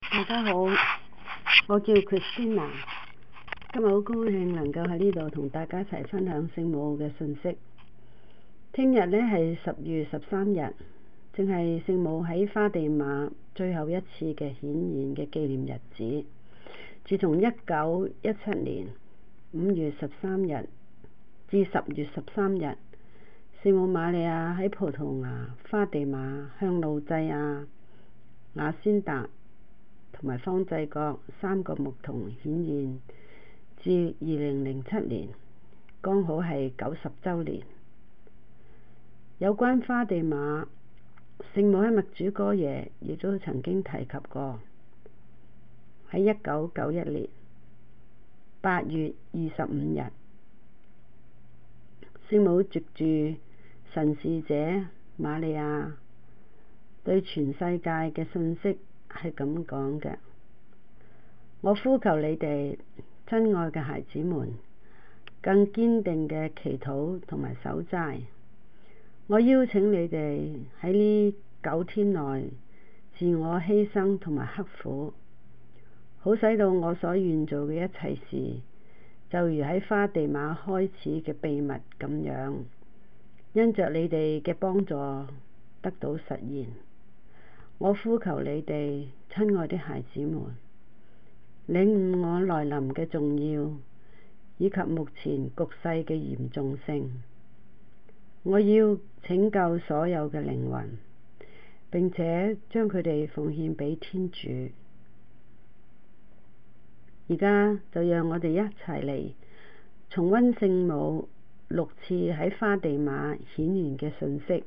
大家好，我叫 Christina， 今日好高興能夠喺呢度同大家一齊分享聖母嘅信息。聽日呢係10月13日，正係聖母喺花地瑪最後一次嘅顯現嘅紀念日子。自從1917年5月13日至10月13日，聖母瑪利亞喺葡萄牙花地瑪向路濟亞、雅仙達同埋方濟各3個牧童顯現，至2007年，剛好係90週年。有關花地瑪，聖母喺默主哥耶亦都曾經提及過。喺1991年8月25日，聖母藉住神視者瑪利亞對全世界嘅信息係咁講嘅：我呼求你哋親愛嘅孩子們，更堅定嘅祈禱同埋守齋。我邀請你哋喺呢9天內自我犧牲同埋刻苦，好使到我所願做嘅一切事，就如喺花地瑪開始嘅秘密咁樣，因着你哋嘅幫助得到實現。我呼求你哋親愛的孩子們，領悟我來臨嘅重要，以及目前局勢嘅嚴重性。我要拯救所有嘅靈魂，並且將佢哋奉獻俾天主。而家就讓我哋一齊嚟重溫聖母6次喺花地瑪顯現嘅信息。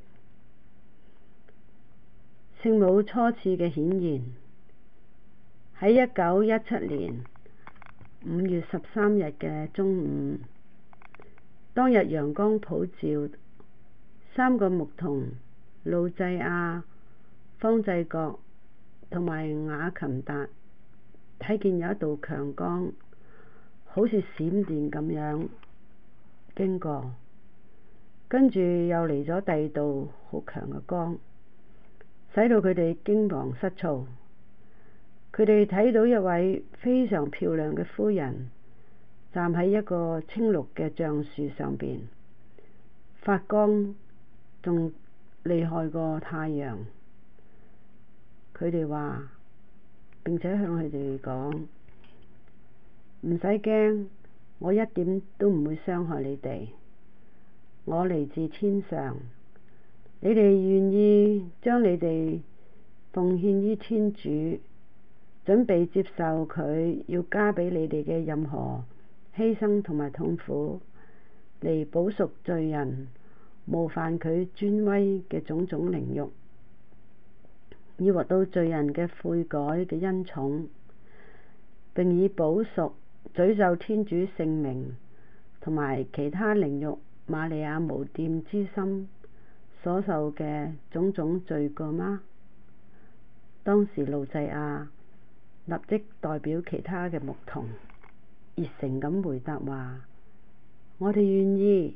聖母初次嘅顯現喺1917年5月13日嘅中午，當日陽光普照，3個牧童路濟亞、方濟各同埋雅琴達睇見有一道強光，好似閃電咁樣經過，跟住又嚟咗第二道好強嘅光，使到佢哋驚惶失措。佢哋睇到一位非常漂亮嘅夫人站喺一個青綠嘅橡樹上邊，發光仲厲害過太陽。佢哋話，並且向佢哋講：唔使驚，我一點都唔會傷害你哋。我嚟自天上，你哋願意將你哋奉獻於天主，準備接受佢要加俾你哋嘅任何犧牲同埋痛苦，嚟補贖罪人冒犯佢尊威嘅種種凌辱，以獲到罪人嘅悔改嘅恩寵，並以補贖詛咒天主聖名同埋其他凌辱瑪利亞無玷之心所受嘅種種罪過嗎？當時路濟亞立即代表其他嘅牧童熱誠咁回答話：我哋願意。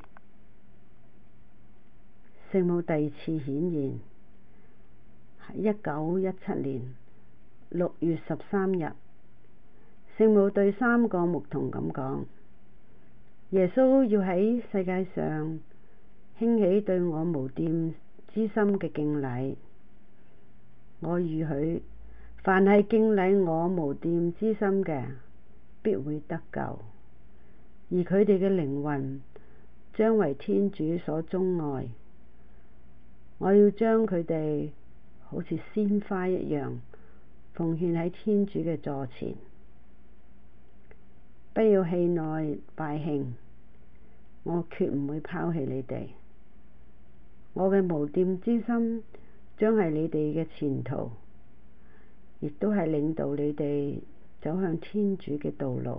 聖母第二次顯現喺1917年6月13日，聖母對3個牧童咁講：耶穌要喺世界上興起對我無玷之心嘅敬禮。我預許凡係敬禮我無玷之心嘅，必會得救，而佢哋嘅靈魂將為天主所鍾愛。我要將佢哋好似鮮花一樣奉獻喺天主嘅座前。不要氣餒敗興，我決唔會拋棄你哋。我嘅無玷之心將係你哋嘅前途，亦都係領導你哋走向天主嘅道路。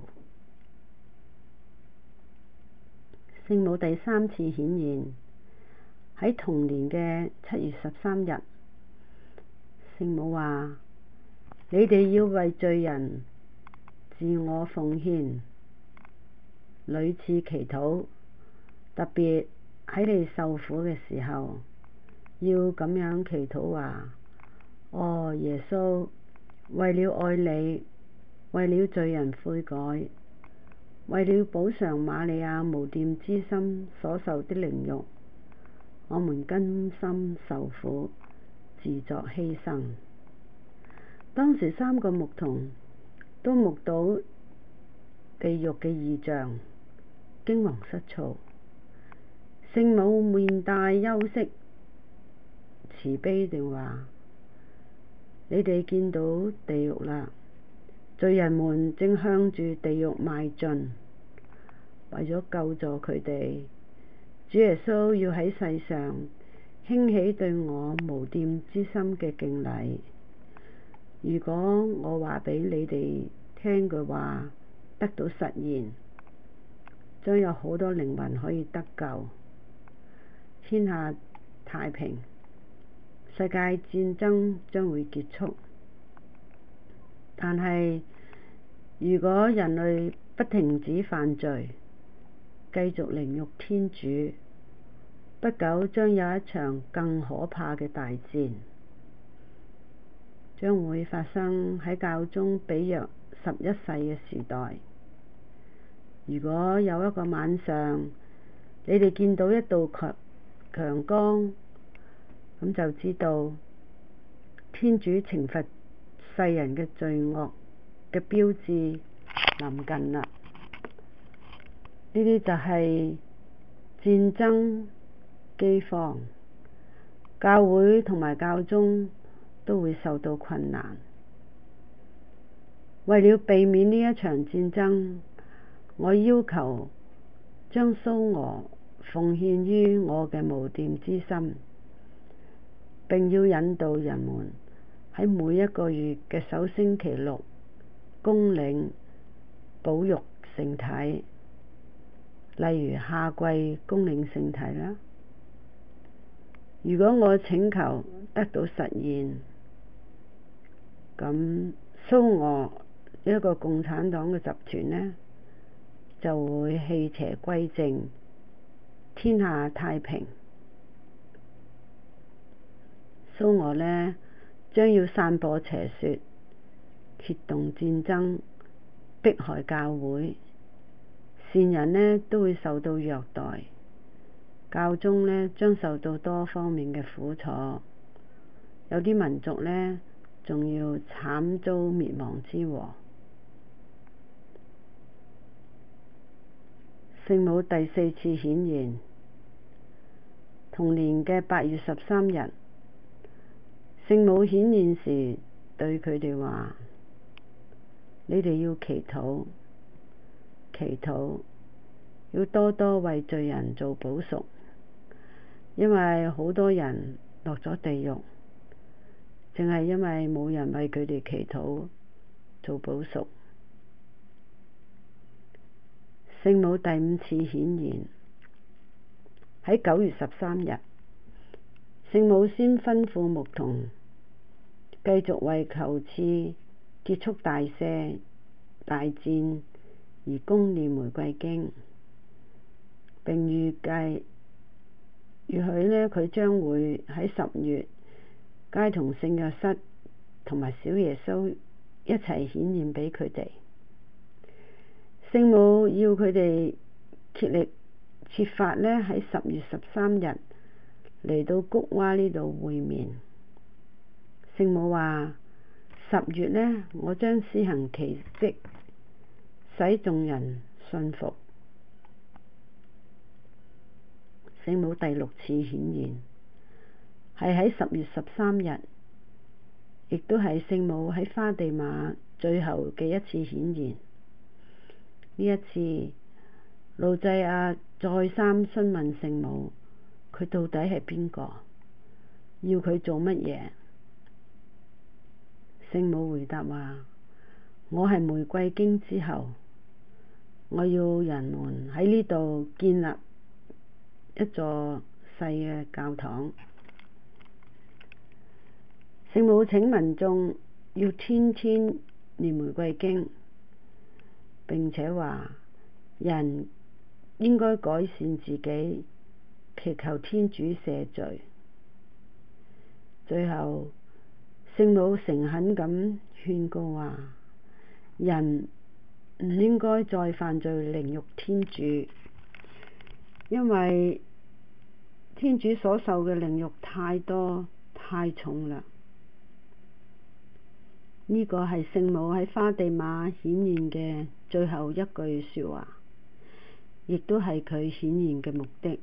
聖母第3次顯現喺同年嘅7月13日，聖母話：你哋要為罪人自我奉獻，屢次祈禱，特別喺你受苦嘅時候，要咁樣祈禱話：哦，耶穌， 為了愛你，為了罪人悔改，為了補償瑪利亞無玷之心所受的凌辱，我們甘心受苦，自作犧牲。當時3個牧童都目睹地獄嘅異象，驚惶失措。聖母面帶憂色，慈悲地話：你哋見到地獄啦，罪人們正向住地獄邁進。為咗救助佢哋，主耶穌要喺世上興起對我無玷之心嘅敬禮。如果我話俾你哋聽嘅話得到實現，將有好多靈魂可以得救，天下太平，世界戰爭將會結束。但係如果人類不停止犯罪，繼續凌辱天主，不久將有一場更可怕嘅大戰，將會發生喺教宗比約11世嘅時代。如果有一個晚上，你哋見到一道強光，咁就知道天主懲罰世人嘅罪惡嘅標誌臨近啦。呢啲就係戰爭、饑荒，教會同埋教宗都會受到困難。為了避免呢一場戰爭，我要求將蘇俄奉獻於我嘅無玷之心，並要引導人們喺每一個月嘅首星期六恭領保育聖體，例如夏季恭領聖體啦。如果我請求得到實現，咁蘇俄一個共產黨嘅集團呢，就會棄邪歸正，天下太平。蘇俄呢，將要散播邪說，揭動戰爭，迫害教會，善人呢都會受到虐待，教宗呢將受到多方面嘅苦楚，有啲民族呢仲要慘遭滅亡之禍。聖母第4次顯現，同年嘅8月13日，聖母顯現時對佢哋話：你哋要祈禱，祈禱，要多多為罪人做補贖，因為好多人落咗地獄，淨係因為冇人為佢哋祈禱做補贖。聖母第5次顯現，喺9月13日，聖母先吩咐牧童繼續為求賜結束大赦大戰而恭念玫瑰經，並預許呢佢將會喺10月皆同聖若瑟同埋小耶穌一齊顯現俾佢哋。聖母要佢哋竭力設法呢喺10月13日嚟到谷娃呢度會面。聖母話：10月呢，我將施行奇蹟，使眾人信服。聖母第6次顯現，係喺10月13日，亦都係聖母喺花地瑪最後嘅一次顯現。呢一次，路濟亞再三詢問聖母，佢到底係邊個，要佢做乜嘢？聖母回答話：我係玫瑰經之後，我要人們喺呢度建立一座細嘅教堂。聖母請民眾要天天念玫瑰經，並且話人應該改善自己，祈求天主赦罪。最後，聖母誠懇咁勸告話，人唔應該再犯罪凌辱天主，因為天主所受嘅凌辱太多太重啦。呢個係聖母喺花地瑪顯現嘅最後一句說話，亦都係佢顯現嘅目的。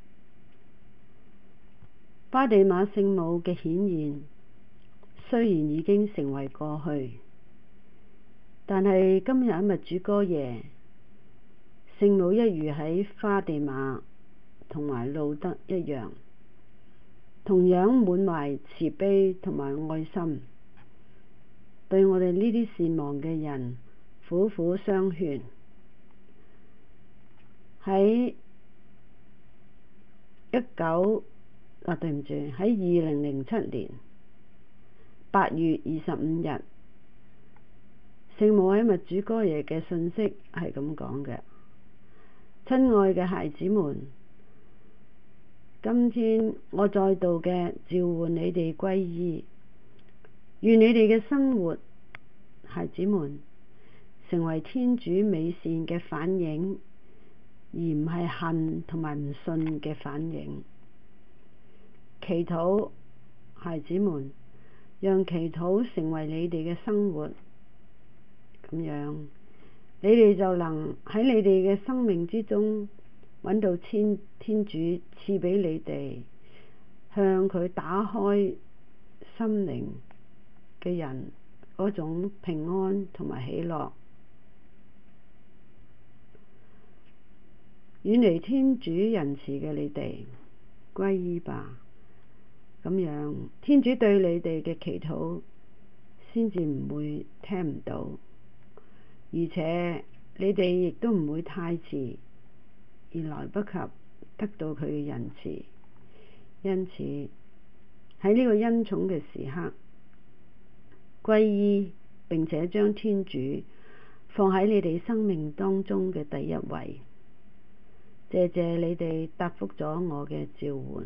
花地瑪聖母嘅顯現雖然已經成為過去，但係今日喺默主哥耶，聖母一如喺花地瑪同埋路德一樣，同樣滿懷慈悲同埋愛心，對我哋呢啲善忘嘅人苦苦相勸。喺2007年8月25日，聖母喺默主哥耶嘅信息係咁講嘅：親愛嘅孩子們，今天我再度嘅召喚你哋歸依，願你哋嘅生活，孩子們，成為天主美善嘅反映，而唔係恨同埋唔信嘅反映。祈禱，孩子們，讓祈禱成為你哋嘅生活，咁樣你哋就能喺你哋嘅生命之中揾到天主賜俾你哋向佢打開心靈嘅人嗰種平安同埋喜樂。遠離天主仁慈嘅你哋，歸依吧。咁樣天主對你哋嘅祈禱先至唔會聽唔到，而且你哋亦都唔會太遲而來不及得到佢嘅仁慈。因此喺呢個恩寵嘅時刻，歸依並且將天主放喺你哋生命當中嘅第一位。謝謝你哋答覆咗我嘅召喚。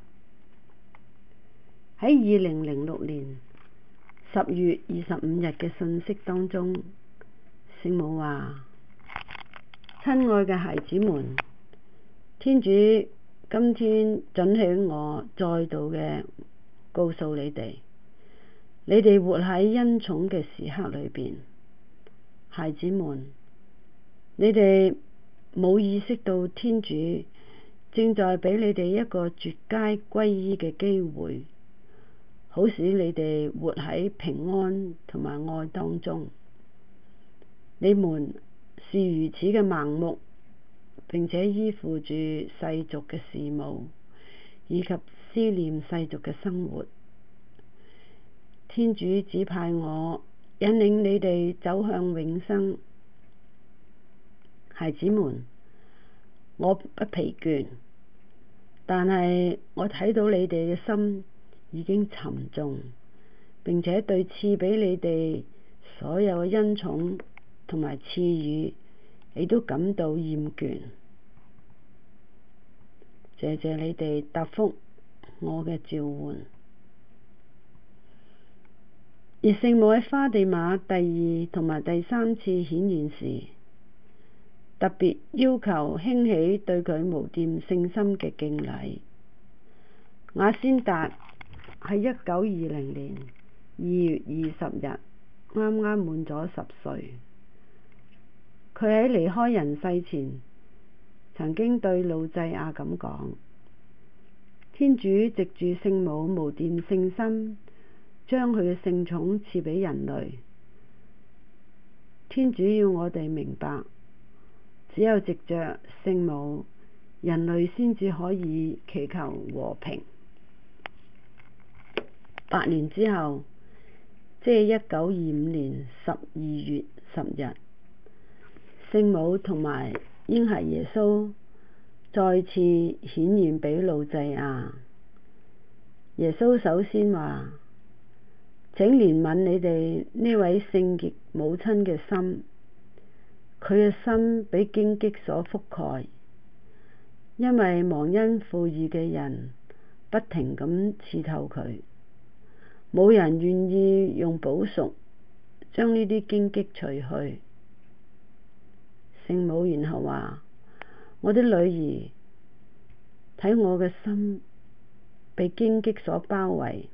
喺2006年10月25日嘅信息當中，聖母話：親愛嘅孩子們，天主今天准許我再度嘅告訴你哋，你哋活喺恩寵嘅時刻裏邊。孩子們，你哋冇意識到天主正在俾你哋一個絕佳歸依嘅機會，好使你哋活喺平安同埋愛當中。你們是如此嘅盲目，並且依附住世俗嘅事務，以及思念世俗嘅生活。天主指派我引領你哋走向永生。孩子們，我不疲倦，但係我睇到你哋嘅心已經沉重，並且對賜俾你哋所有嘅恩寵同埋賜予，你都感到厭倦。謝謝你哋答覆我嘅召喚。而聖母喺花地瑪第2同埋第3次顯現時，特別要求興起對佢無玷聖心嘅敬禮。雅先達喺1920年2月20日啱啱滿咗10歲。佢喺離開人世前，曾經對路濟亞咁講：天主藉住聖母無玷聖心，將佢嘅聖寵賜俾人類。天主要我哋明白，只有藉着聖母，人類先至可以祈求和平。8年之後，即係1925年12月10日，聖母同埋嬰孩耶穌再次顯現俾路濟亞。耶穌首先話：請憐憫你哋呢位聖潔母親嘅心，佢嘅心被荊棘所覆蓋，因為忘恩負義嘅人不停咁刺透佢，冇人願意用補贖將呢啲荊棘除去。聖母然後話：我的女兒，睇我嘅心被荊棘所包圍，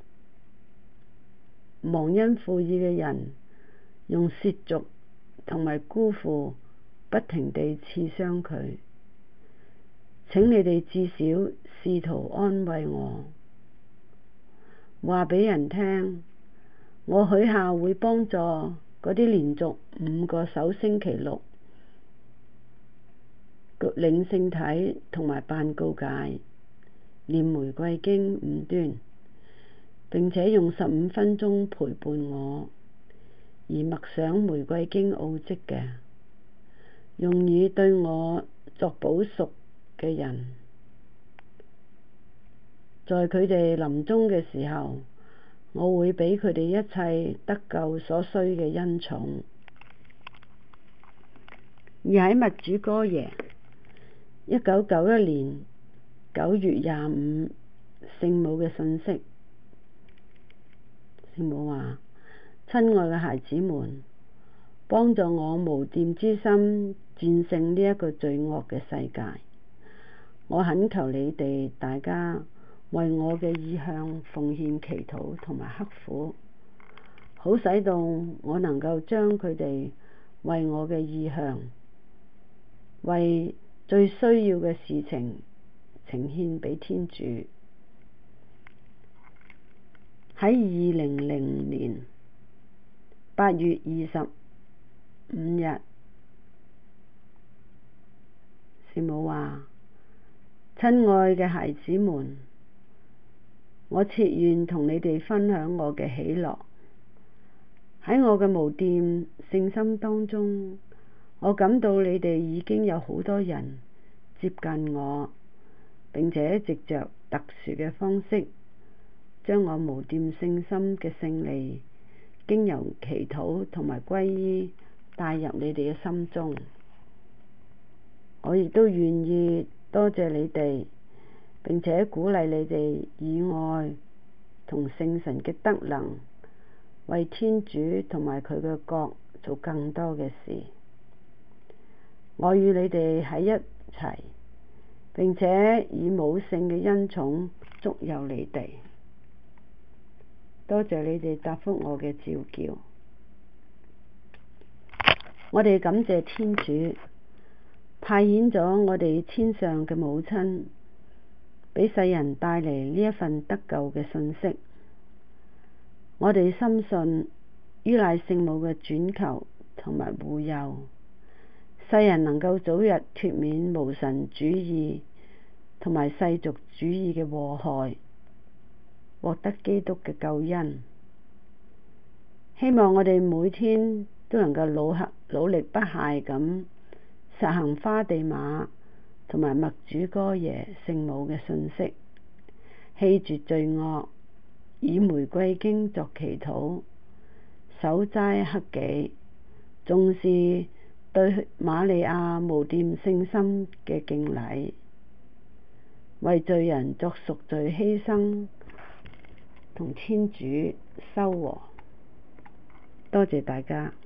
忘恩負義嘅人用褻瀆同埋辜負不停地刺傷佢。請你哋至少試圖安慰我，話俾人聽，我許下會幫助嗰啲連續5個守星期6領聖體同埋辦告解、念玫瑰經5端，並且用15分鐘陪伴我，而默想玫瑰經奧蹟嘅，用以對我作補贖嘅人，在佢哋臨終嘅時候，我會俾佢哋一切得救所需嘅恩寵。而喺默主哥耶1991年9月25聖母嘅信息，聖母話：親愛嘅孩子們，幫助我無玷之心戰勝呢一個罪惡嘅世界。我懇求你哋大家為我嘅意向奉獻祈禱同埋刻苦，好使到我能夠將佢哋為我嘅意向，為最需要嘅事情呈獻俾天主。喺2000年8月25日，聖母話：親愛嘅孩子們，我切願同你哋分享我嘅喜樂。喺我嘅無玷聖心當中，我感到你哋已經有好多人接近我，並且藉着特殊嘅方式，將我無玷聖心嘅勝利經由祈禱同埋皈依帶入你哋嘅心中。我亦都願意多謝你哋，並且鼓勵你哋以愛同聖神嘅德能，為天主同埋佢嘅國做更多嘅事。我與你哋喺一齊，並且以母性嘅恩寵祝佑你哋。多謝你哋答覆我嘅召叫。我哋感謝天主派遣咗我哋天上嘅母親，俾世人帶嚟呢一份得救嘅信息。我哋深信依賴聖母嘅轉求同埋護佑，世人能夠早日脫免無神主義同埋世俗主義嘅禍害，獲得基督嘅救恩。希望我哋每天都能夠努力不懈咁實行花地瑪同埋默主哥耶聖母嘅信息，棄絕罪惡，以玫瑰經作祈禱，守齋克己，重視對瑪利亞無玷聖心嘅敬禮，為罪人作贖罪犧牲，同天主修和。多謝大家。